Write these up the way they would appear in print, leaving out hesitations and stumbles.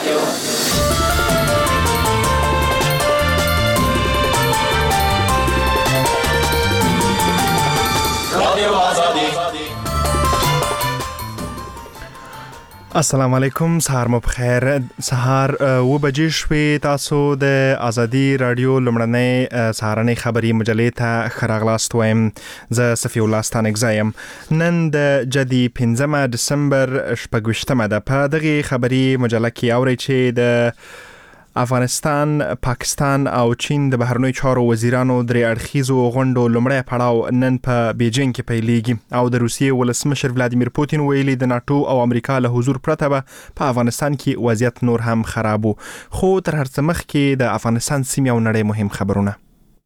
السلام علیکم، سهار مو بخیر. سهار و بجې شوې. تاسو د ازادي رادیو لمړنۍ سهارنۍ خبري مجلې ته ښه راغلاست وایم. زه صفي الله ستانکزی یم. نن د جدي 15 دسمبر 26مه ده. په دغه خبري مجله کې اورئ چې د افغانستان، پاکستان او چین د بهرنیو چارو وزیرانو درې اړخیزو غونډو لومړی پړاو نن په بیجینګ کې پیلېږي او د روسیې ولسمشر ولادیمیر پوتین ویلي د ناتو او امریکا له حضور پرته به په افغانستان کې وضعیت نور هم خراب وو. خو تر هر څه مخکې د افغانستان سیمې او نړۍ مهم خبرونه.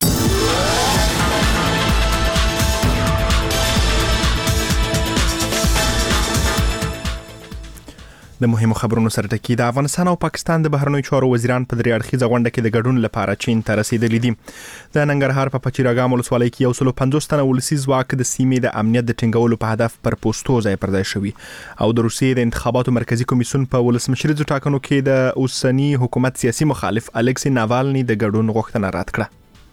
د مهمو خبرونو سره ټکی. د افغانستان او پاکستان د بهرنیو چارو وزیران په درې اړخیزه غونډه کې د ګډون لپاره چین ته رسیدلي دي. د ننګرهار په پچیراګام ولسوالۍ کې 150 تنه ولسي ځواک د سیمې د امنیت د ټینګولو په هدف پر پوسټو ځای پر ځای شوي او د روسیې د انتخاباتو مرکزی کمیسیون په ولسمشریزو ټاکنو کې د اوسنی حکومت سیاسي مخالف الکسی ناوالني د ګډون غوښتنه رد کړه.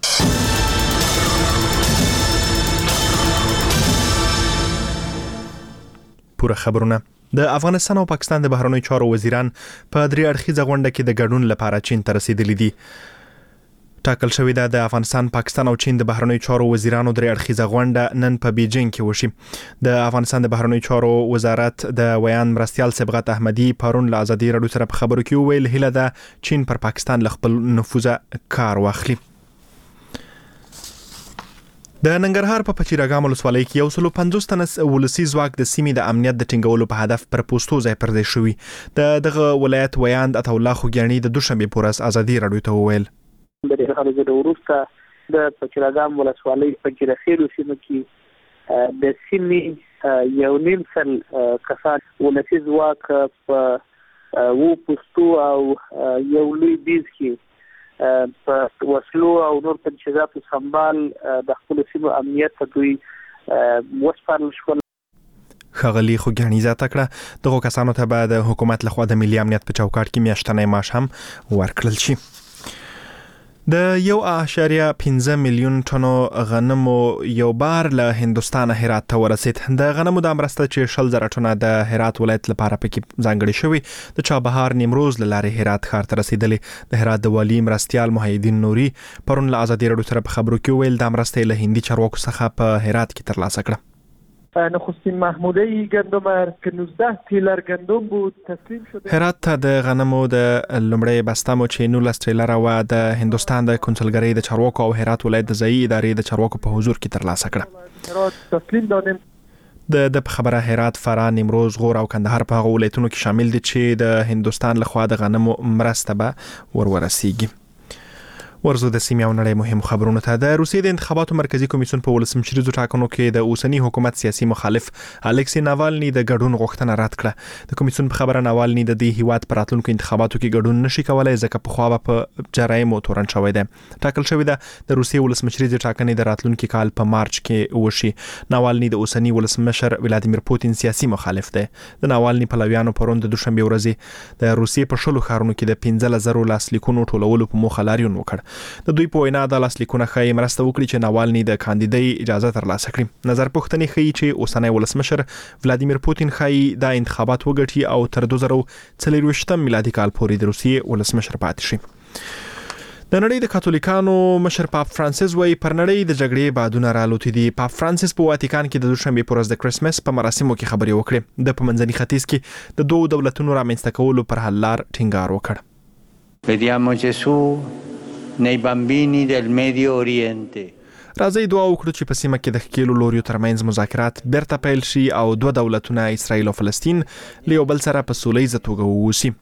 پوره خبرونه. د افغانستان او پاکستان د بهرنیو چارو وزیران په درې اړخیزه غونډه کې د ګډون لپاره چین ته رسیدلي دي. ټاکل شوې ده د افغانستان، پاکستان او چین د بهرنیو چارو وزیرانو درې اړخیزه غونډه نن په بیجینګ کې وشي. د افغانستان د بهرنیو چارو وزارت د ویان مرستیال صبغت احمدي پرون له ازادي رادیو سره په خبرو کې وویل هیله ده چین پر پاکستان له خپل نفوذه کار واخلي. د ننګرهار په پچیراګام ولسوالۍ کې 150 تنه ولسي ځواک د سیمې د امنیت د ټینګولو په هدف پر پوسټو ځای پر ځای شوي. دغه ولایت ویاند عطا الله خوګیاني د دوشنبه په ورځ ازادي رادیو ته وویل د خلکو د وروسته د پچیراګام ولسوالۍ په جرخیلو سیمه کې د سیمې یو نیم سل کسان ولسي ځواک په وو پوسټو او یو لوی بیز کې په وسلو او نور تجهیزاتو سنبال د خپل سیمو امنیت ته دوی وسپارل شول. ښاغلي خوګیاني زیاته کړه دغو کسانو ته به د حکومت لخوا د ملي امنیت په چوکاټ کې میاشتنی معاش هم ورکړل شي. د 1.5 میلیون ټنو غنمو یو بار له هندوستانه هرات ته ورسید. د غنمو د مرسته چې 100,000 ټنه د هرات ولایت لپاره پکې ځانګړي شوی د چابهار نیمروز له لارې هرات ښار ته رسیدلی. د هرات د والی مرستیال محیدین نوري پرون له ازادي رادیو سره په خبرو کې ویل د مرسته له هندي چارواکو څخه په هرات کې ترلاسه کړه. نخستین محموده گندم که 19 تریلر گندم بود تسلیم شده. هرات ته د غنمو د لومړی بسته‌مو چې 19 تریلر و د هندوستان د کنسولګرۍ د چارواکو او هرات ولایت د ځایي ادارې د چارواکو په حضور کې ترلاسه کړه. هرات تسلیم دادیم. د خبره هرات، فراه، نیمروز، غور او کندهار په هغه ولایتونو کې شامل دي چې د هندوستان لخوا د غنمو مرسته به ورسیږي. ورزو د سیمې او نړۍ مهم خبرونه ته. د روسیې د انتخاباتو مرکزی کمیسیون په ولسمشریزو ټاکنو کې د اوسنی حکومت سیاسي مخالف الکسی ناوالني د ګډون غوښتنه رد کړه. د کمیسیون په خبره ناوالني د دې هیواد پر راتلونکو انتخاباتو کې ګډون نشي کولای ځکه په خوا په جرایم تورن شوی دی. ټاکل شوی ده د روسیې ولسمشریزو ټاکنې د راتلونکو کال په مارچ کې وشي. ناوالني د اوسنی ولسمشر ولادیمیر پوتین سیاسي مخالف دی. د ناوالني پلویانو پرون د دوشنبه ورځ د روسیې په شلو ښارونو کې د 15,000 لاسلیکونو ټولولو په موخه لاریون وکړ. د دوی په وینا د لاسلیکونه ښایي مرسته وکړي چې ناوالني د کاندیدۍ اجازه ترلاسه کړي. نظر پوښتنې ښیي چې اوسنی ولسمشر ولادیمیر پوتین ښایي دا انتخابات وګټي او تر 2024 میلادي کال پورې د روسیې ولسمشر پاتې شي. د نړۍ د کاتولیکانو مشر پاپ فرانسیس وایي پر نړۍ د جګړې بادونه رالوتي دي. پاپ فرانسیس په واتیکان کې د دوشنبه په ورځ د کرسمس په مراسمو کې خبرې وکړې. د منځني ختیځ کې د دوه دولتونو رامنځته کولو پر حل لار ټینګار وکړ. Vediamo Gesù nei bambini del Medio Oriente. راځي دعا وکړو چې په سیمه کې د ښکېلو لوریو ترمنځ مذاکرات بیرته پیل شي او دوه دولتونه اسرائیل او فلسطین له یو بل سره په سولیزه توګه ووسي.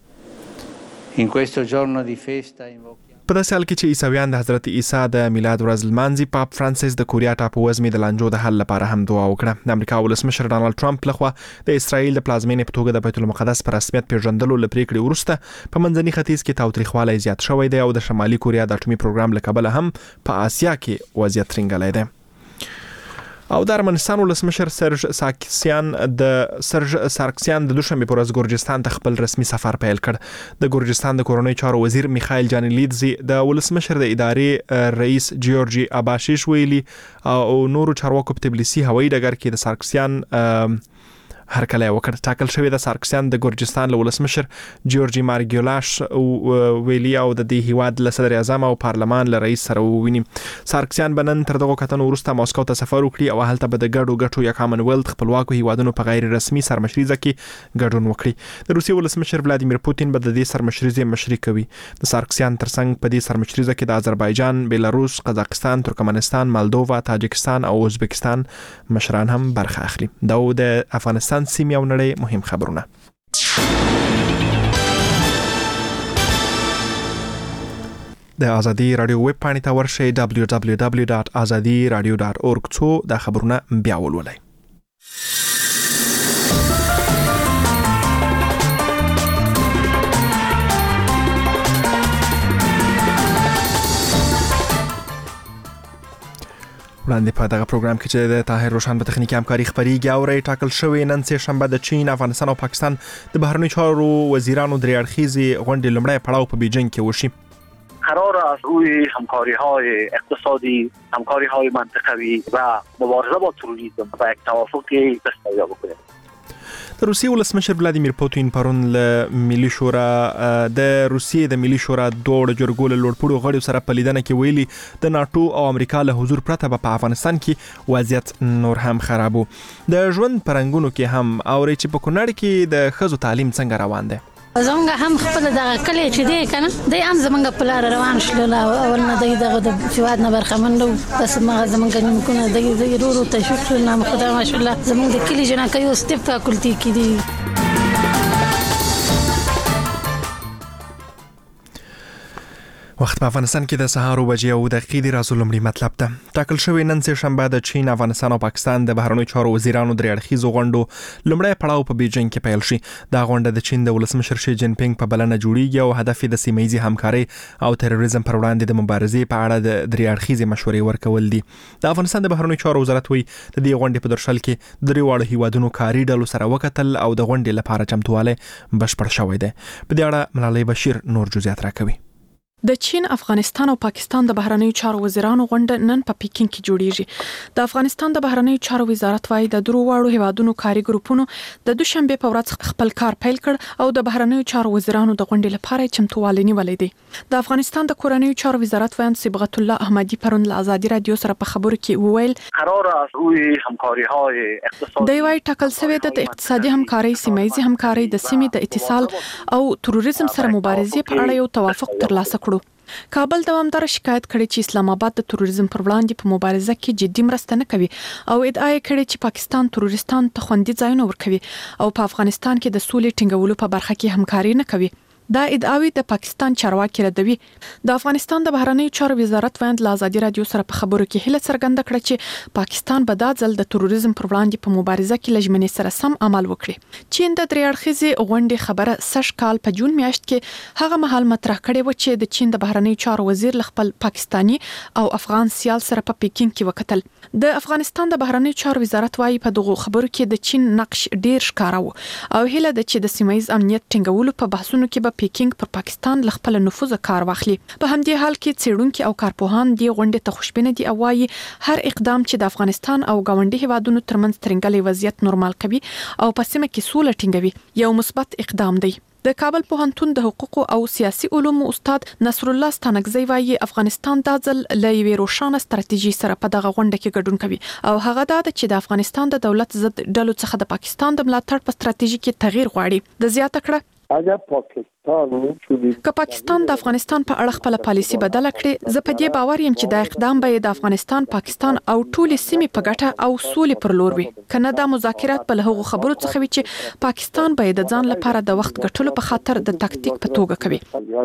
In questo giorno di festa په داسې حال کې چې عیسویان د حضرت عیسی د میلاد ورځ لمانځي، پاپ فرانسیس د کوریا ټاپووزمې د لانجو د حل لپاره هم دعا وکړه. د امریکا ولسمشر ډانلډ ټرمپ لخوا د اسرائیل د پلازمینې په توګه د بیت المقدس په رسمیت پیژندلو له پریکړې وروسته په منځني ختیځ کې تاوتریخوالی زیات شوی دی او د شمالي کوریا د اټومي پروګرام له کبله هم په آسیا کې وضعیت ترنګلی دی. او د ارمنستان ولسمشر سرج سارکسیان د دوشنبه پر ورځ ګورجستان ته خپل رسمي سفر پیل کړ. د ګورجستان د کورنۍ چارو وزیر میخائیل جانیلیدزي د ولسمشر د ادارې رئیس جیورجي اباشیش ویلي او نورو چارواکو په تبلیسي هوایي ډګر کې د سارکسیان هرکلی وکړ. ټاکل شوی د سارکسیان د ګورجستان له ولسمشر جیورجي مارګیولاش ویلي او د دې هیواد له صدر اعظم او پارلمان له رئیس سره وویني. سارکسیان بنن تر دغه کتنو وروسته ماسکو ته سفر وکړي او هلته به د ګډو یا کامنولت خپلواکو هیوادونو په غیر رسمي سرمشریزه کې ګډون وکړي. د روسیې ولسمشر ولادیمیر پوتین به د دې سرمشریزې مشري کوي. د سارکسیان ترڅنګ په دې سرمشریزه کې د آذربایجان، بیلاروس، قزاقستان، ترکمنستان، مالدووا، تاجکستان او ازبکستان مشران هم برخه اخلي. دا د افغانستان سیمې او نړۍ مهم خبرونه. د ازادي رادیو ویب پاڼې ته ورشئ www.azadiradio.org څو دا خبرونه بیا ولولئ. وړاندې په دغه پروګرام کې چې د طاهر روشن په تخنیکي همکاري خبريږي او رې ټاکل شوی نن سه شنبه د چین، افغانستان او پاکستان د بهرنیو چارو وزیرانو درې اړخیزې غونډې لومړی پړاو په بیجینګ کې وشي. قرار است روی همکاری‌های اقتصادی، همکاری‌های منطقوی و مبارزه با تروریسم و یک توافقی دستیابی کنیم. د روسیې ولسمشر ولادیمیر پوتین پرون له ملي شورا د روسیې د ملي شورا دوه جرګو له لوړپوړو غړو سره په لیدنه کې ویلي د ناتو او امریکا له حضور پرته په افغانستان کې وضعیت نور هم خرابو. د ژوند پرنګونو کې هم او چې په کونړ کې د ښځو تعلیم څنګه روان دی. زمونږ هم خپل دغه کلی چې دی کنه دی هم زمونږ په لار روان شول اول نه دغه د فواد نه برخمن نو بس ما زمونږ نیمکونه د ورو تشویق نه خدای ماشاءالله زمونږ د کلی جنکه یو ستپ فاکولټي کې دی. وخت په افغانستان کې د سهار 9:02 د راځو لمړي مطلب ته ټاکل شوی نن سه شنبه د چین، افغانستان او پاکستان د بهرنیو چارو وزیرانو درې اړخیزو غونډو لمړی پړاو په بیجینګ کې پیل شي. دا غونډه د چین د ولسمشر شي جین پینګ په بلنه جوړیږي او هدف یې د سیمه‌یزې همکارۍ او تروریزم پر وړاندې د مبارزې په اړه د درې اړخیزې مشورې ورکول دي. د افغانستان د بهرنیو چارو وزارت وایي د دې غونډې په درشل کې د دریواړو هیوادونو کاري ډلو سره وکتل او د غونډې لپاره چمتووالی بشپړ شوی دی. په دې اړه ملالۍ بشیر نور جزئیات راکوي. د چین، افغانستان او پاکستان د بهرنیو چارو وزیرانو غونډه نن په پیکینګ کې جوړیږي. د افغانستان د بهرنیو چارو وزارت وايي د دروواړو هیوادونو کاري ګروپونو د دوشنبه په ورځ خپل کار پیل کړ او د بهرنیو چارو وزیرانو د غونډې لپاره چمتووالی نیولې دي. د افغانستان د کورنیو چارو وزارت وایي صبغت الله احمدی پرون له ازادي رادیو سره په خبرو کې وویل قرار است روی همکاری‌های اقتصادی د وايي ټاکل شوی د اقتصادي همکارۍ، سیمه‌یزې همکارۍ، د سیمې د اتصال او تروریزم سره مبارزې په اړه یو توافق ترلاسه کړو. کابل دوامدار شکایت کړي چې اسلام آباد د تروریزم پر وړاندې په مبارزه کې جدي مرسته نه کوي او ادعا یې کړې چې پاکستان تروریستان ته خوندي ځایونه ورکوي او په افغانستان کې د سولې ټینګولو په برخه کې همکاري نه کوي. دا ادعاوی د پاکستان چارواکي ردوي. د افغانستان د بهرنیو چارو وزارت وایي له ازادي رادیو سره په خبرو کې هله څرګنده کړه چې پاکستان به دا ځل د تروریزم پر وړاندې په مبارزه کې لجمنې سره سم عمل وکړي. چین د درې اړخیزې غونډې خبره سږ کال په جون میاشت کې هغه مهال مطرح کړې و چې د چین د بهرنیو چارو وزیر خپل پاکستانی او افغان سیال سره په پیکینګ کې وکتل. د افغانستان د بهرنیو چارو وزارت وایي په دغه خبرو کې د چین نقش ډیر ښکارا و او هله د چې د سیمه‌یز امنیت ټینګولو په بحثونو کې به پیکینګ پر پاکستان ل خپل نفوذ کار واخلي. په همدې حال کې څېړونکو او کارپوهان دی غونډې ته خوشبینه دي او وايي هر اقدام چې د افغانستان او ګاونډي هیوادونو ترمنځ ترنګلې وضعیت نورمال کوي او په سیمه کې سوله ټینګوي یو مثبت اقدام دی. د کابل پوهنتون د حقوق او سیاسي علومو استاد نصر الله ستانکزی وايي افغانستان د ځل لوي روشانه ستراتیژي سره په دغه غونډه کې ګډون کوي او هغه دا چې د افغانستان د دولت ضد ډلو څخه د پاکستان د ملاتړ په ستراتیژي کې تغییر غواړي. د زیاته کړه که پاکستان د افغانستان په اړه خپل پالیسي بدل کړي زه په دې باور یم چې دا اقدام به د افغانستان، پاکستان او ټول سیمې په ګټه او سولې پر لور وي. کنه دا مذاکرات په هغو خبرو څخه وي چې پاکستان به د ځان لپاره د وخت ګټلو په خاطر د تکتیک په توګه کوي.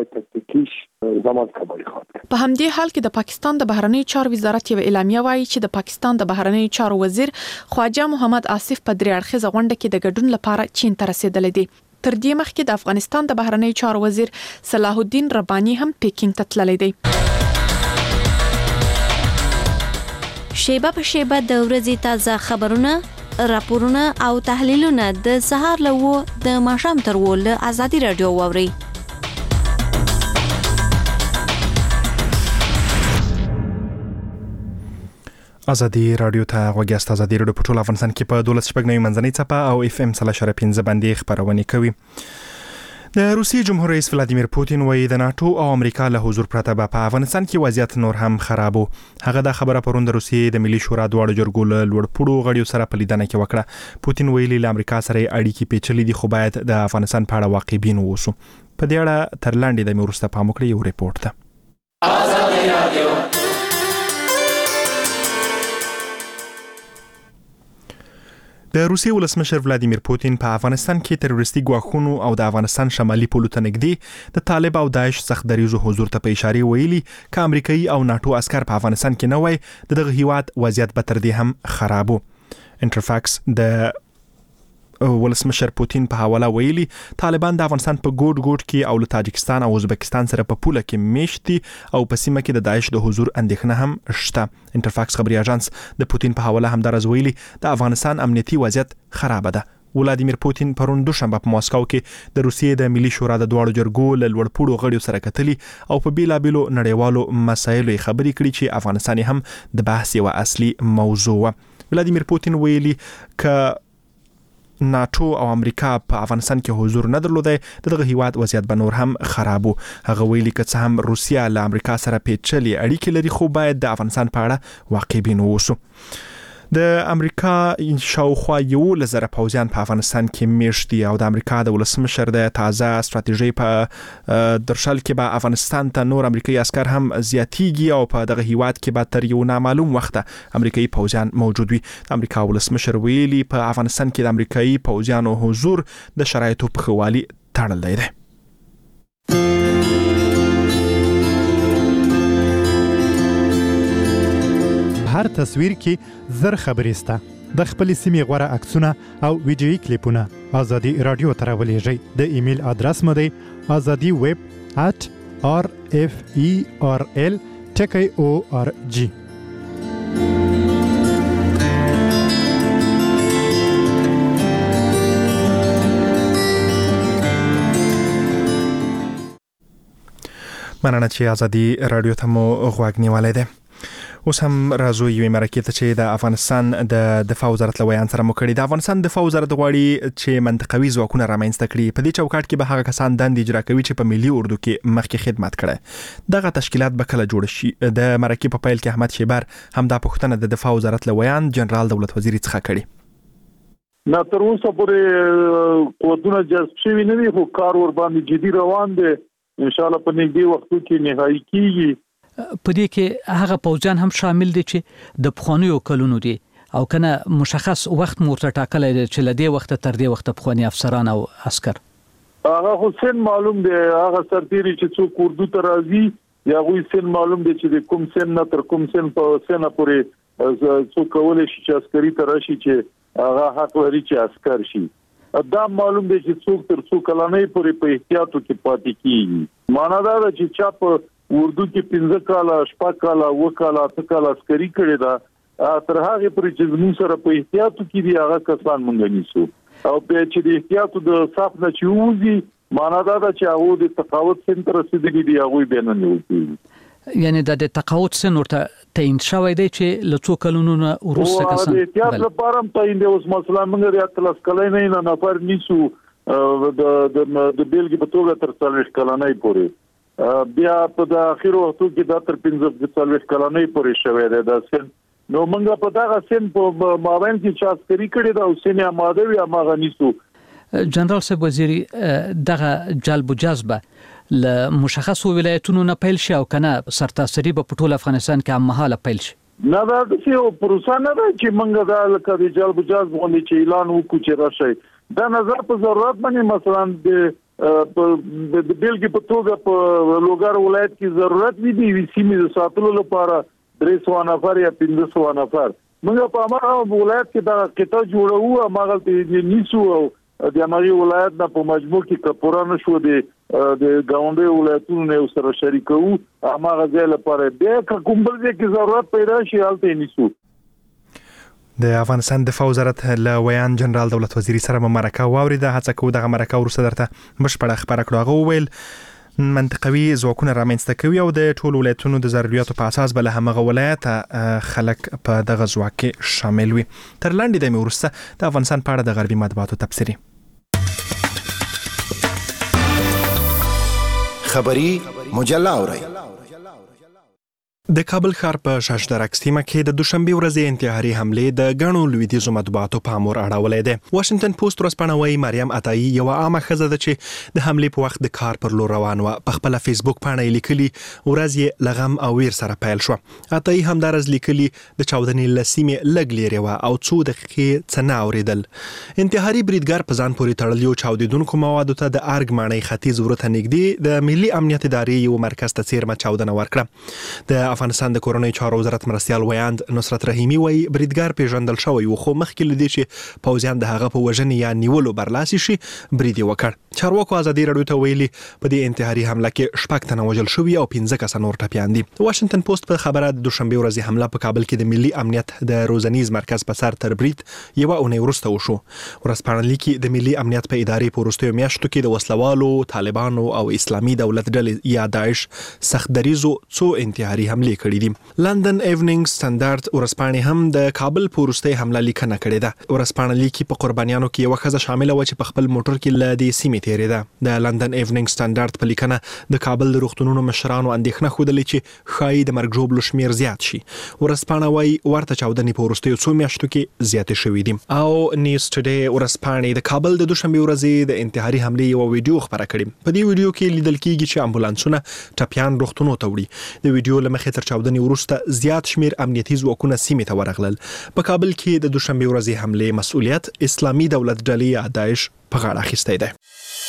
په همدې حال کې د پاکستان د بهرنیو چارو وزارت یو اعلامیه وايي چې د پاکستان د بهرنیو چارو وزیر خواجه محمد آصف په درې اړخیزه غونډه کې د ګډون لپاره چین ته رسیدلی دی. تر دې مخکې د افغانستان د بهرنیو چارو وزیر صلاح الدین رباني هم پیکینګ ته تللی دی. شیبه په شیبه د ورځې تازه خبرونه، راپورونه او تحلیلونه د سهار له 9 د ماښام تر 10 له ازادي رادیو واورئ. ازادي رادیو ته غوږیاست. ازادي رادیو په ټول افغانستان کې په 12 شپږ نوي منځنۍ څپه او FM 3.15 باندې خبرونه کوي. د روسیې جمهور رئیس ولادیمیر پوتین وایي د ناتو او امریکا له حضور پرته په افغانستان کې وضعیت نور هم خرابو. هغه د خبره پرون د روسیې د ملي شورا دواړو جرګو له لوړپوړو غړیو سره په لیدنه کې وکړه. پوتین ویلي له امریکا سره اړیکې پیچلې دي، خو باید د افغانستان په اړه واقع بین اوسو. په دې اړه تر لاندې د وروسته پام وکړئ یو ریپورت ده. ازادي رادیو د روسیې ولسمشر ولادیمیر پوتین په افغانستان کې تروریستي ګواښونو او د افغانستان شمالي پولو ته نږدې د طالب او داعش سخت دریزو حضور ته په اشاره ویلي ک امریکایي او ناتو عسكر په افغانستان کې نه وای دغه هیواد وضعیت به تر دې هم خرابو. انټرفاکس د ولسمشر پوتین په حواله ویلي طالبان د افغانستان په ګوټ کې او له تاجکستان او ازبکستان سره په پوله کې میشتي او په سیمه کې د داعش د حضور اندېښنه هم شته. انټرفاکس خبري اژانس د پوتین په حواله هم درز ویلي د افغانستان امنیتي وضعیت خراب ده. ولادیمیر پوتین پرون دوشنبه په ماسکو کې د روسیې د ملي شورا د دواړو جرګو له لوړپوړو غړیو سره کتلي او په بیلابیلو نړیوالو مسایلو خبرې کړي چې افغانستان هم د بحث یو اصلي موضوع و. ولادیمیر پوتین ویلي ک ناتو او امریکا په افغانستان کې حضور نه درلودای دغه هیواد وضعیت به نور هم خرابو. هغه ویلي که څه هم روسیا له امریکا سره پیچلې اړیکې لري خو باید د افغانستان په اړه واقع بین اوسو. د امریکا شاوخوا 1,000 پوځیان په افغانستان کې میشتي او د امریکا د ولسمشر د تازه ستراتیژي په درشل کې به افغانستان ته نور امریکایي عسكر هم زیاتیږي او په دغه هیواد کې به تر یو نامعلوم وخت امریکایي پوځیان موجود وي. امریکا ولسمشر ویلي په افغانستان کې د امریکایي پوځیانو حضور د شرایطو په ښه والي تړلی دی. هر تصویر کې زر خبرې سته. د خپل سیمې غوړه عکسونه او ویډیويي کلیپونه ازادي رادیو ته راولېږئ. د ایمیل ادرس مو دی azadi@rferl.org. مننه چې ازادي رادیو ته مو غوږ نیولای دی. اوس هم راځو یوې مرکې ته چې د افغانستان د دفاع وزارت له ویان سره مو کړي. د افغانستان دفاع وزارت غواړي چې منطقوي ځواکونه رامنځته کړي. په دې چوکاټ کې به هغه کسان دندې اجرا کوي چې په ملي اردو کې مخکې خدمت کړي. دغه تشکیلات به کله جوړ شي؟ د مرکې په پیل کې احمد شیبر هم دا پوښتنه د دفاع وزارت له ویان جنرال دولت وزیر څخه کړي. نه تر اوسه پورې قوتونه جذب شوي نه دي، خو کار ور باندې جدي روان دی. ان شاء الله په نږدې وختو کې نهایی کیږي. په دې کې هغه پوځیان هم شامل دي چې د پخوانیو کلونو دي او کنه مشخص وخت مرته ټاکلی دی چې له دې وخت تر دې وخت پخوانی افسران او عسكر هغه حسین معلوم دی. هغه سرتیری چې څوک اردو ته راځي یا غوي سن معلوم دی چې د کوم سن نه تر کوم سن په سن پورې څوک کولای شي چې عسکري ته راشي چې هغه حق لري چې عسكر شي. دا معلوم دی چې څوک تر څو کلنۍ پورې په احتیاطو کې پاتې کیږي. معنا دا ده چې چا په اردو کې 15 کاله 6 کاله 9 کاله 10 کاله عسکري کړی دا تر هغه پورې چې زموږ سره په احتیاطو کې دی هغه کسان مونږ نیسو او په چې د احتیاطو د صف نه چوزي. معنا دا ده چې هغه د تقاعد سنټر رسیدلی دی هغه به نه نیوي. یعنی د تقاعد سن ورته تعین شوی دی چې له څو کلونو وروسته کسان د احتیاط لپاره هم تعین دی. اوس مثلا موږ د اتلس کلنۍ نه نفر نیسو د بیلګې په توګه تر 40 کلنۍ پورې. بیا په د اخر وختو کې دا تر 45 کلنۍ پورې شوی دی دا سن. نو موږ په دغه سن په مابین کې چې عسکري کړی دا سن آماده وي هغه نیسو. جنرال صاحب وزیری دغه جلب و جذب ل مشخصو ولایتونو نه پیل شي او کنه سرتاسري په ټول افغانستان کې هم مهاله پیل شي؟ نه دا چې پروسه نه ده چې موږ دا لکه د جلب و جذب غونډې چې اعلان وکړو چې راشي. دا نظر په ضرورت باندې مثلا د بیلګې په توګه په لوګر ولایت کې ضرورت وي د سیمې د ساتلو لپاره 300 نفر یا 500 نفر. موږ په هغه ولایت کې دا قطعه جوړو هغه ته نیسو او د اماري ولایت نه په مجموع کې کپورانه شو د گاونډي ولایتونو نه سره شریکو هغه ځای لپاره به کوم بل ځای کې ضرورت پیدا شي حالت نیسو. د افغانستان دفاع وزارت له ویان جنرال دولت وزیر سره مرکه واوریده. هڅه کوو دغه مرکه وروسته درته بشپړه خبره کړو. هغه وویل منطقوي ځواکونه رامنځته کوي او د ټولو ولایتونو د ضرورتو په اساس بل همغه ولایت خلک په دغه ځواک کې شامل وي. تر لاندې د وروسته د افغانستان په اړه د غربي مطبوعاتو تبصري خبری مجله اوري. د کابل ښار په شاشدرک سیمه کې د دوشنبه ورځې انتحاري حملې د غنو لویدیزو مطبوعاتو پام ور اړولې ده. واشنگټن پوسټ ورځپاڼه وايي مریم عطایی یو عامه ښځه ده چې د حملې په وخت د کار پر لور روان و. په خپل فیسبوک باندې لیکلي ورځ یې لغم او ویر سره پیل شو. عطایی همدارز لیکلي د چاودنې لسیمه لګ لري و او څو دقیقې څنګه اوریدل. انتحاري بریدګر په ځان پورې تړلیو چاودیدونکو موادو ته د ارګ مانای ختیځ ورته نږدې د ملي امنیت ادارې یو مرکز ته څیرمه چاودنه ورکړه. د افغانستان د کورنۍ چارو وزارت مرستيال ویاند نصرت رحیمی وایي بریدګر پیژندل شوی و خو مخکې لدی چې پوځیان د هغه په وژنې یا نیولو برلاسي شي برید وکړ. چارواکو ازادي رادیو ته ویلي په دې انتحاري حمله کې 6 تنه وژل شوي او 15 کس نور ټپيان دي. واشنگټن پوسټ په خبره د دوشنبه ورځې حمله په کابل کې د ملي امنیت د روزنیز مرکز په سر تر برید یو اونۍ وروسته وشو. ورځپاڼه لیکي د ملي امنیت په ادارې په وروستیو میاشتو کې د وسلوالو طالبانو او اسلامي دولت ډلې یا داعش سخت دریزو څو انتحاري حملې کړې دي. لندن ایوننګ سټانډرډ ورځپاڼه هم د کابل په وروستۍ حمله لیکنه کړې ده. ورځپاڼه لیکي په قربانیانو کې یو ښځه شامل و چې په خپل موټر کې له دې سیمې تیریده. د لندن ایوننګ سټانډرډ په لیکنه د کابل د روغتونونو مشرانو اندېښنه خوده چې ښایي د مرګ ژوبلو شمیر زیات شي. ورځپاڼه وايي ورته چاودنې په وروستیو څو میاشتو کې زیاتې شوې دي. او نیوز ټوډے ورځپاڼه د کابل د دوشنبه ورځې د انتحاري حملې یو ویډیو خبره کړې. په دې ویډیو کې لیدل کېږي چې امبولانسونه ټپيان روغتونونو ته وړي. د ویډیو لمخې تر چاودنې وروسته زیات شمیر امنیتي ځواکونه سیمې ته ورغلل. په کابل کې د دوشنبه ورځې حملې مسؤلیت اسلامي دولت ډلې یا داعش په غاړه اخیستی دی.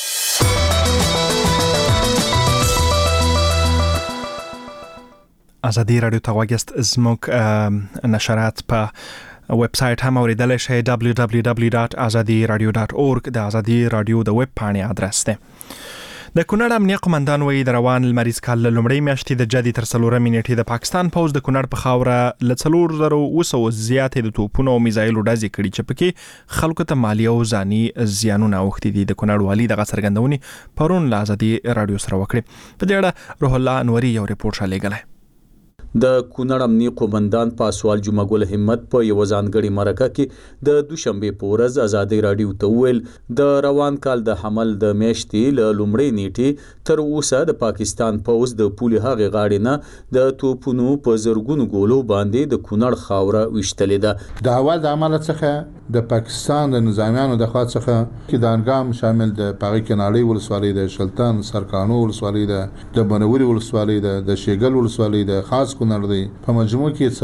ازادي رادیو ته واګست زموږ نشرات په ویب سټ هم اوریدل شئ www.azadiradio.org د ازادي رادیو د ویب پاڼې آدرس دی. د کونړ امنیه قومندان وایي د روان لمریز کال لومړۍ میاشتې د جدي تر 3 نیټې د پاکستان پوز د کونړ په خاوره ل 4,200 زیاتې د توپونو او میزایلو ډزې کړي چې پکې خلکو ته مالی او ځاني زیانونه اوښتي دي. د کونړ والي دغه څرګندونې پرون له ازادي رادیو سره وکړي. په دې اړه روح الله انوري یو ریپورت شالېږلی. د کونړ امنیه قومندان پاسوال جمعه ګل همت په یو ځانګړي مرکه کې د دوشنبه په ورځ ازادي رادیو ته ویل د روان کال د حمل د میاشتې له لومړۍ نیټې تر اوسه د پاکستان پوز د پولې هغه غاړې نه د توپونو په زرګونو ګولو باندې د کونړ خاوره وشتلې ده. د اول د عمل څخه د پاکستان د نظامیانو د خوا څخه کې د انګام شامل د پاغي کناړي ولسوالۍ د شلتان سرکانو ولسوالۍ د بنوري ولسوالۍ د شیګل ولسوالۍ د خاص کونړ دی په مجموع کې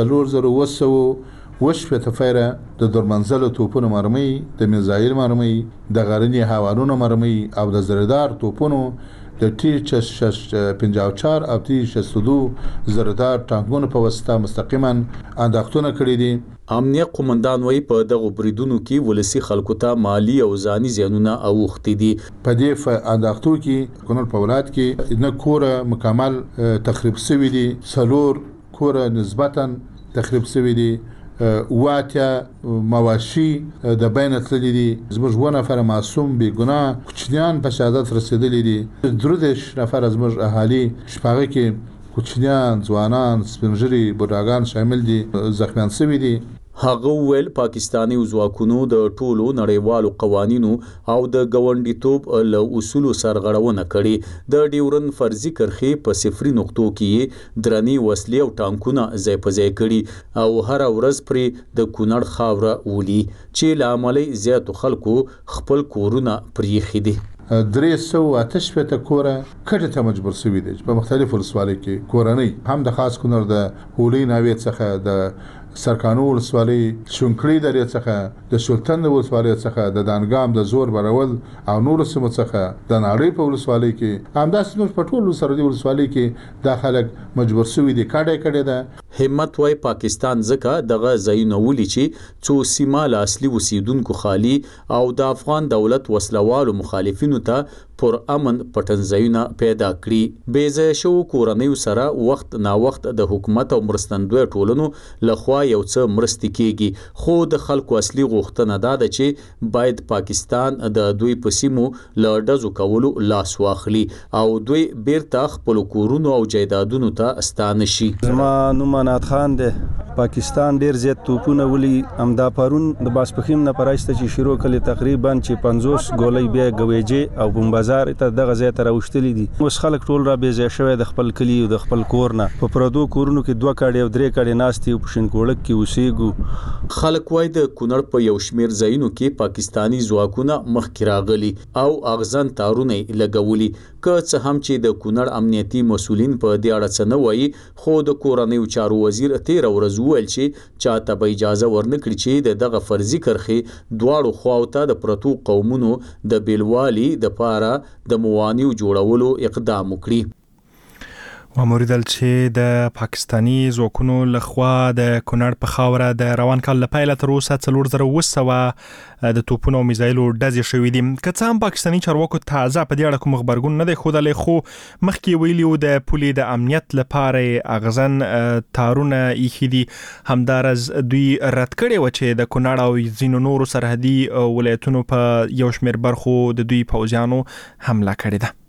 4,200 فیره د درمنزلو توپونو مرمۍ د میزایل مرمۍ د غرنی هوارونو مرمۍ او د زردار توپونو د T-54 او T-62 زردار ټانکونو په واسطه مستقیما انداختونه کړې دي. امنیه قومندان وایي په دغه بریدونو کې ولسی خلکو ته مالی او ځاني زیانونه اوښتي دي. په دې انداختو کې کونړ په ولایت کې نه کور مکمل تخریب شوی دي، 4 کور نسبتا تخریب شوی دي، واته مواشي د بین تللی دي، زموږ 1 نفر معصوم بی ګناه کوچنیان په شهادت رسیدلی دي، 13 نفر زموږ اهالي شپږ کې کوچنیان ځوانان سپینږیري بوډاګان شامل دي زخمیان شوي دي. هغه ویل پاکستاني ځواکونو د ټولو نړیوالو قوانینو او د ګاونډیتوب له اصولو سرغړونه کړي. د ډیورن فرضي کرښې په صفري نقطو کې درنی وسلې او ټانکونه ځای په ځای کړي او هر ورځ پرې د کونړ خاوره ولي چې له امله زیاتو خلکو خپل کورونه پریښي دي. 388 کوره کټه ته مجبور شوي دي په مختلفو ولسوالیو کې. کورنۍ هم د خاص کونړ د هولۍ ناوې څخه د سرکانو ولسوالۍ شونکړې درې څخه د شلتن ولسوالۍ څخه د دانګام د زور برول او نور سیمو څخه د ناړۍ په ولسوالۍ کې همداسې نور په ټولو سرحدي ولسوالۍ کې د خلک مجبور شوي دي کډه ده. همت وای پاکستان ځکه دغه ځایونه ولي چې څو سیمه له اصلي اوسیدونکو خالي او د افغان دولت وسلوالو مخالفینو ته پر امن پټنځایونه پیدا کړي. بېځایه شوو کورنیو سره وخت نا وخت د حکومت او مرستندوی ټولنو لخوا یو څه مرستې کیږي، خو د خلکو اصلي غوښتنه دا ده چې باید پاکستان د دوی په سیمو له ډزو کولو لاس واخلي او دوی بیرته خپل کورونو او جایدادونو ته ستانه شي. زما نوم منات خان دی. پاکستان ډیر زیات توپونه ولي امدا پرون د باسپخیم نه پرایسته چې شروع کړي تقریبا چې 50 ګولۍ بیا غويجه او بمبازار ته دغه ځای ته راوښتلې دي. اوس خلک ټول را بېځای شوی د خپل کلی او د خپل کور نه په پردو کورونو کې 2 کاډي او 3 کاډي ناستي او پښینکوړک کې اوسېګو. خلک وای د کونړ په یو شمیر ځایونو کې پاکستانی ځواکونه مخکې راغلي او اغزن تارونه لګولي، که څه هم چې د کونړ امنیتي مسولین په دې اړه څه نه وایي، خو د کورنیو چارو وزیر 13 ورځ وویل چې چاته به اجازه ورنکړي چې دغه فرضي کرخې دواړو خواو ته د پرتو قومونو د بیلوالي د پاره د موانیو جوړولو اقدام وکړي. وموریدل چې د پاکستانی ځواکونو لخوا د کونړ په خاوره د روان کال له پیله تر اوسه 4200 د توپونو او میزایلو ډزې شوې دي. که څه هم پاکستانی چارواکو تازه په دې اړه کوم خبرګون نه دی ښودلی، خو مخکې ویلي وو د پولې د امنیت لپاره اغزن تارونه ایښي دي. همدارز دوی رد کړی و چې د کونړ او ځینو نورو سرحدي ولایتونو په یو شمېر برخو د دوی پوځیانو حمله کړې ده.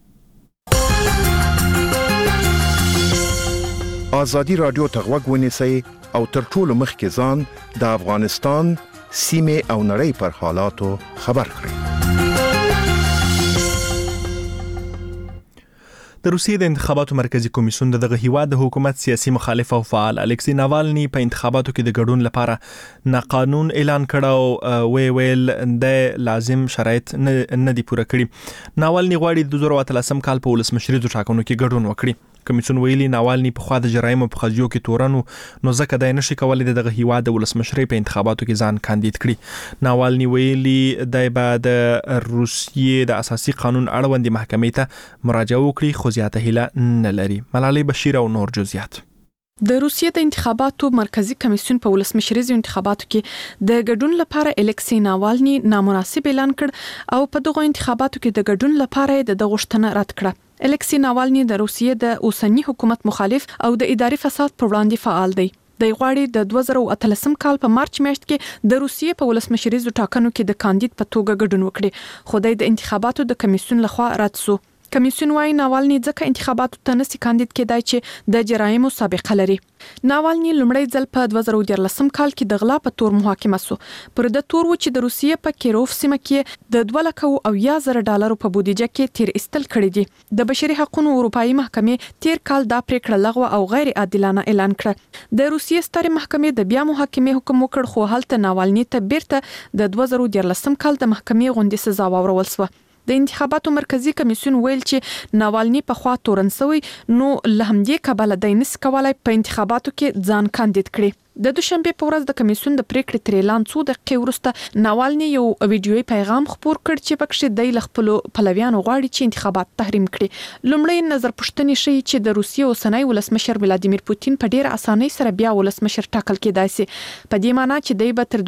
آزادی رادیو ته غوږ ونیسئ او تر ټولو مخکې ځان د افغانستان سیمې او نړۍ پر حالاتو خبر کړئ. د روسیې د انتخاباتو مرکزی کمیسیون دغه هیواد د حکومت سیاسي مخالف او فعال الکسی ناوالني په انتخاباتو کې د ګډون لپاره ناقانون اعلان کړ او ویل د لازم شرایط نه دي پوره کړي. ناوالني غواړي د 2013 کال په ولسمشریزو ټاکنو کې ګډون وکړي. کمیسیون ویلي ناوالني په خوا د جرایم په قضیو کې تورنو نو ځکه د نشي کولای دغه هیواد د ولسمشری په انتخاباتو کې ځان کاندید کړي. ناوالني ویلي د بعد روسیې د اساسي قانون اړوند محکمې ته مراجعه وکړي، خو زیاته هیله نه لري. ملالۍ بشیر او نور جزئیات. د روسیې د انتخاباتو مرکزی کمیسیون په ولسمشریزو انتخاباتو کې د ګډون لپاره الکسی ناوالني نامناسب اعلان کړ او په دغه انتخاباتو کې د ګډون لپاره د غوښتنه رد کړه. الکسی ناوالني د روسیې د اوسنی حکومت مخالف او د اداري فساد پر وړاندې فعال دی. د غواړي د 2013 کال په مارچ میاشت کې د روسیې په ولسمشریزو ټاکنو کې د کاندید په توګه ګډون وکړي، خو د انتخاباتو د کمیسیون لخوا رد شو. کمیسیون وايي ناوالني ځکه انتخاباتو ته نسی کاندید کېدای چې د جرایمو سابقه لري. ناوالني لومړی ځل په 2013 کال کې د غلا په تور محاکمه شو. پر د تور و چې د روسیې په کیروف سیمه کې د $2,000,000 په بودیجه کې تیر استل کړی دي. د بشري حقوقو اروپאי محکمې تیر کال دا پریکړه لغوه او غیر عادلانه اعلان کړه. د روسیې ستر محکمې د بیا محاکمې حکم وکړ، خو هلته ناوالني ته بیرته د 2013 کال د محکمې غوندې سزا واورول شوه. د انتخاباتو مرکزی کمیسیون ویل چې ناوالني په خوا تورن سوی، نو له همدې کبله د نس کولای په انتخاباتو کې ځان کاندید کړي. د دوشنبه په ورځ د کمیسیون د پریکړې تر اعلان څو دقیقې وروسته ناوالني یو ویډیويي پیغام خپور کړ چې پکې د خپل پلویانو غواړي چې انتخابات تحریم کړي. لومړی نظر پوښتنې شي چې د روسیې اوسنی ولسمشر ولادیمیر پوتین په ډیر اسانۍ سره بیا ولسمشر ټاکل کېدای شي، په دې معنی چې دی به تر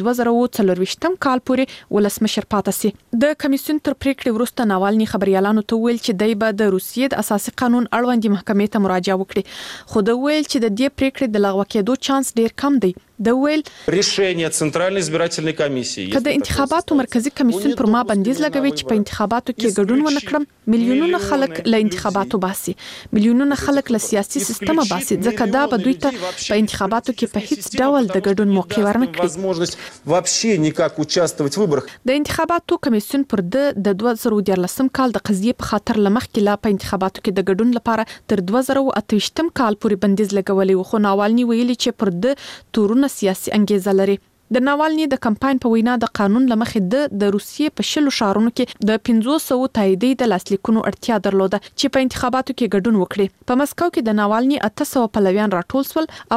2024 کال پورې ولسمشر پاتې شي. د کمیسیون تر پریکړې وروسته ناوالني خبريالانو ته ویل چې دی به د روسیې د اساسي قانون اړوند محکمې ته مراجعه وکړي، خو د ویل چې د دې پریکړې د لغوه کېدو چانس ډیر کم دی. د ویل решение центральной избирательной комиссии کله انتخاباتو مرکزی کمیسیون پر ما بندیز لګوي چې په انتخاباتو کې ګډون ونه کړم، میلیونونه خلک له انتخاباتو باسي، میلیونونه خلک له سیاسي سیستم باسي، ځکه دا به دوی ته په انتخاباتو کې په هیڅ ډول د ګډون موقع ورنکړي. возможность вообще никак участвовать в выборах. د انتخاباتو کمیسیون پر د 2013 کال د قضیې په خاطر لمخکې لا په انتخاباتو کې د ګډون لپاره تر 2028 کال پورې بندیز لګولې، خو ناوالني ویلي چې پر د تورونه سیاسي انګیزه لري. د ناوالني د کمپاین په وینا د قانون لمخې د روسیې په شلو شهرونو کې د 500 تاییدي د لاسلیکونو اړتیا درلوده چې په انتخاباتو کې ګډون وکړي. په مسکو کې د ناوالني 800 پلویان راټول شول او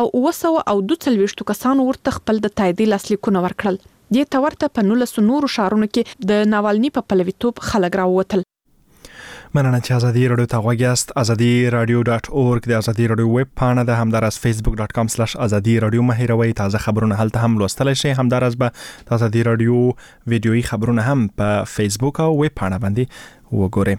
922 کسانو ورته خپل د تاییدي لاسلیکونه ورکړل. دې تورته په 19 نورو شهرونو کې د ناوالني په پلویتوب خلک راووتل. مننه چې ازادي رادیو ته غوږ یاست. azadiradio.org د ازادي رادیو ویب پاڼه ده، همدارس facebook.com/azadi radio مه هېروئ. تازه خبرونه هلته هم لوستلی شئ. همدارس به د ازادي رادیو ویډیويي خبرونه هم په فیسبوک او ویب پاڼه باندې وګورئ.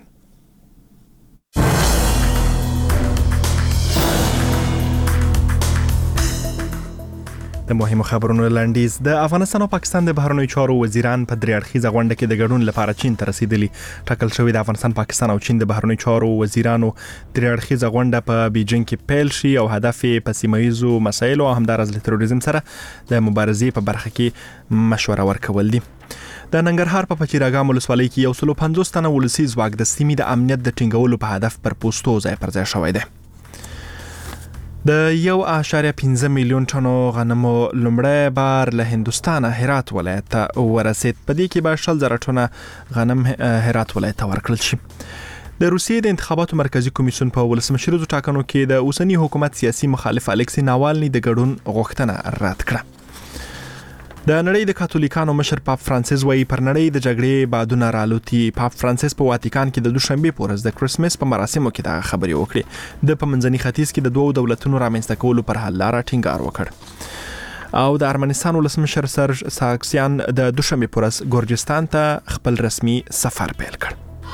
د مهمو خبرونو لنډیز. د افغانستان او پاکستان د بهرنیو چارو وزیران په درې اړخیزه غونډه کې د ګډون لپاره چین ته رسیدلي. ټاکل شوی د افغانستان، پاکستان او چین د بهرنیو چارو وزیرانو درې اړخیزه غونډه په بیجینګ کې پیل شي او هدف یې په سیمه ییزو مسایلو او همدارس له تروریزم سره د مبارزې په برخه کې مشوره ورکول دي. د ننګرهار په پچیراګام ولسوالۍ کې 150 تنه ولسي ځواک د سیمې د امنیت د ټینګولو په هدف پر پوسټو ځای پر ځای شوی دی. د 1.5 میلیون ټنو غنمو لومړی بار له هندوستانه هرات ولایت ته ورسید. په دې کې به 100,000 ټنه غنم هرات ولایت ته ورکړل شي. د روسیې د انتخاباتو مرکزی کمیسیون په ولسمشریزو ټاکنو کې د اوسنی حکومت سیاسي مخالف الکسی ناوالني د ګډون غوښتنه رد کړه. د نړۍ د کاتولیکانو مشر پاپ فرانسیس وایي پر نړۍ د جګړې بادونه رالوتي. پاپ فرانسیس په واتیکان کې د دوشنبه په ورځ د کرسمس په مراسمو کې دا خبرې وکړې. د په منځني ختیځ کې د دوو دولتونو رامنځته کولو پر حل لاره ټینګار وکړ. او د ارمنستان ولسمشر سرج ساکسیان د دوشنبه په ورځ ګورجستان ته خپل رسمي سفر پیل کړ.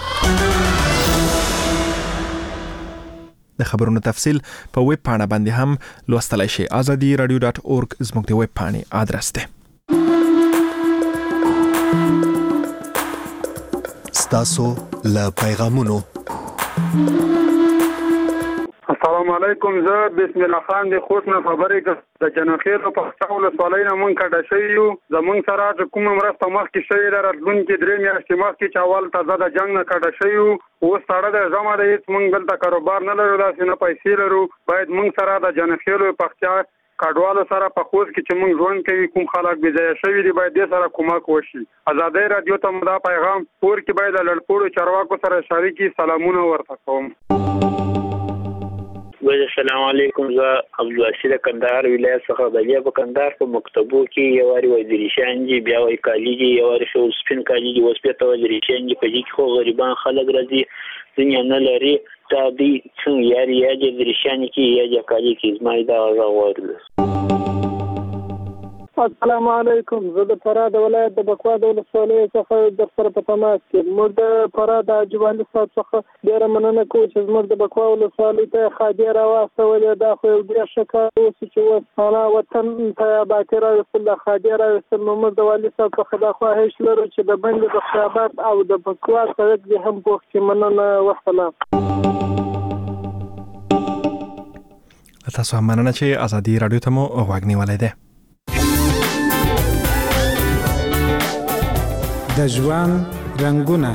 د خبرونو تفصیل په ویب پاڼه باندې هم لوستلای شئ. azadiradio.org زموږ د ویب پاڼې آدرس دی. ستاسو له پیغامونو. السلام علیکم. زه بسم الله خان د خوست نه خبرې کوم. د جنخیر په پښتو ولسوالۍ نه مونږ کډه شوي یو. زمونږ سره چې کومه مرسته مخکې شوې ده راتلونکي 3 میاشتې مخکې چې اول تازه د جنګ نه کډه شوي یو. اوس ساړه د زما د هیڅ مونږ دلته کاروبار نه لرو، داسې نه پیسې لرو. باید مونږ سره د جنخیر پښتو کډوالو سره په خوست کې چې مونږ ژوند کوي کوم خلک بې ځایه شوي دي باید دې سره کومک وشي. ازادي رادیو ته دا پیغام پور کې باید لړپوړو چارواکو سره شریکي سلامونه ورته کوم. السلام علیکم. زه عبدالواسي د کندهار ولایت څخه د په کندهار په مکتبو کې یو واری وزیرشان دي، بیا وای کالی دي، یو واری شو سپین کالی دي، اوس په وزیرشان دي. په دې کې خو غریبان خلک راځي ځینې نه لري. دا دي څنګه یاري یا د وزیرشان کې یا د کالی کې زمای دا غوړ. السلام علیکم. زه د فراه ولایت د بکوا د ولسوالۍ څخه د سره په تماس کې موږ د فراه د اجوالي صاحب څخه ډېر مننه کوو چې موږ د بکوا ولسوالۍ ته خادي راوستولې. دا خو یو ډېر ښه کار و چې اوس انا وطن ته باقي راوستل خادي راوستل. موږ د والي صاحب څخه دا خواهش لرو چې د بندې د خیابات او د بکوا سړک دې هم پوښ کې مننه وسلام. تاسو هم مننه چې ازادي رادیو ته مو غوږ نیولی دی. د ژوند رنگونه.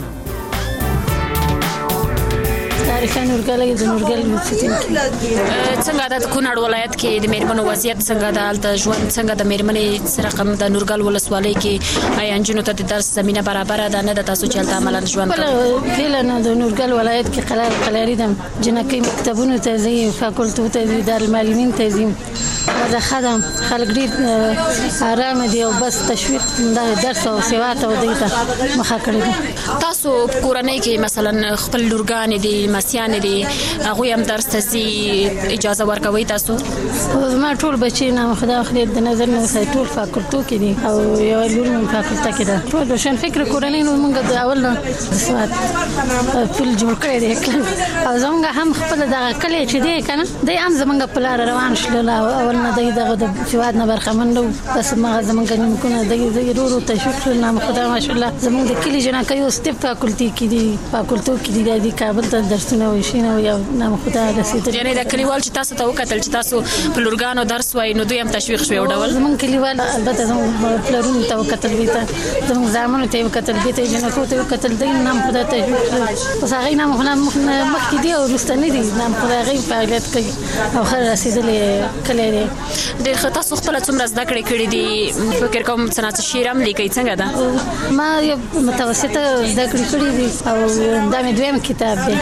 تاریخ نورګل د نورګل څنګه د کونړ ولایت کې د میرمنو وضعیت څنګه د الته ژوند څنګه د میرمنې سره کوم د نورګل ولسوالۍ کې آیا انجنونو ته د درس زمينه برابر ده نه د تاسو چلته عملاً ژوند فعلا د نورګل ولایت کې قلاري دم جنکې مکتبونو ته ځي، فاکولټو ته ځي، دارالمعلمین ته ځي. دا خدم خلک ډېر آرام دي او بس تشویق د درس او سوات او دغه مخه کړی. تاسو کورنۍ کې مثلا خپل لورګان دي مسیان دي هغه هم درس ته اجازه ورکوي تاسو؟ ما ټول بچی نه خدای خیر د نظر نه وسای ټول فاکولټو کې دي او یو لور من فاکولټه کې ده. ټول شان فکر کورنۍ نو موږ د اول نه سوات فل جوړ کړی دی او زموږ هم خپل دغه کلی چې دی کنه د هم زموږ په لار روان شول اول نه دغه د سواد نه برخمن نو بس ما زموږ نیمکونه د ضرورت تشویق نه خدای ماشاءالله زموږ د کلی جنا کوي او ستپ فاکولټي کې دي فاکولټو کې دي د کابل ته درسونه وشینه او نه خدای رسیدل. یعنی د کلیوال چې تاسو ته وکتل چې تاسو په لورګانو درس وای نو دوی هم تشویق شوی ډول زموږ کلیوال البته زموږ پلرونو ته وکتل ویته زموږ زامنو ته وکتل بیت جنکو ته وکتل دین نام خدای تشویق پس هغه نه مخکې دی او رستنی دي نام خدای غي فعالیت کوي او خیر رسیدل کلی دی. ډېر خطا څومره زده کړې دي فکر کوم صنعت شیرم لیکي څنګه ده؟ ما یو متوسطه زده کړې دي او دا مې دویم کتاب دی او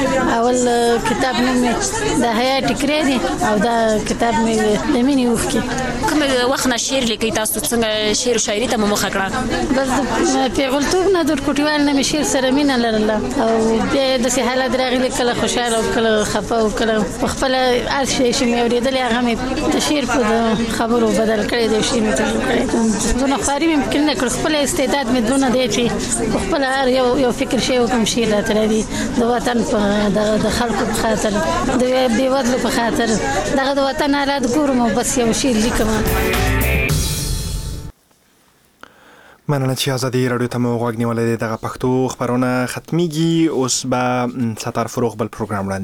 اول کتاب مې د حیا ټکرې دي او دا کتاب مې د مینې وفکي. کوم وخت نه شعر لیکي تاسو څنګه شعر او شاعري ته مخه کړه؟ بس پیغلتوب نه در کوټیوال نه مې شعر سره مینه لرله او بیا د سي حالت راغلي کله خوشاله او کله خفه او کله خپل هر شي چې مې اورېدل هغه مې د شعر په خبرو بدل کړی دی. شعر مې ترجمه کړی. زه خاري مې ممکن نه کړ خپل استعداد مې دونه دی چې خپل هر یو فکر شی وکم شعر راته راځي د وطن په د خلکو په خاطر د بیوزلو په خاطر دغه د وطن حالات ګورم او بس یو شعر لیکم. مننه چې ازادي رادیو ته مو غوږ نیولې. دغه پښتو خبرونه ختميږي. اوس به ستار فروغ بل پروګرام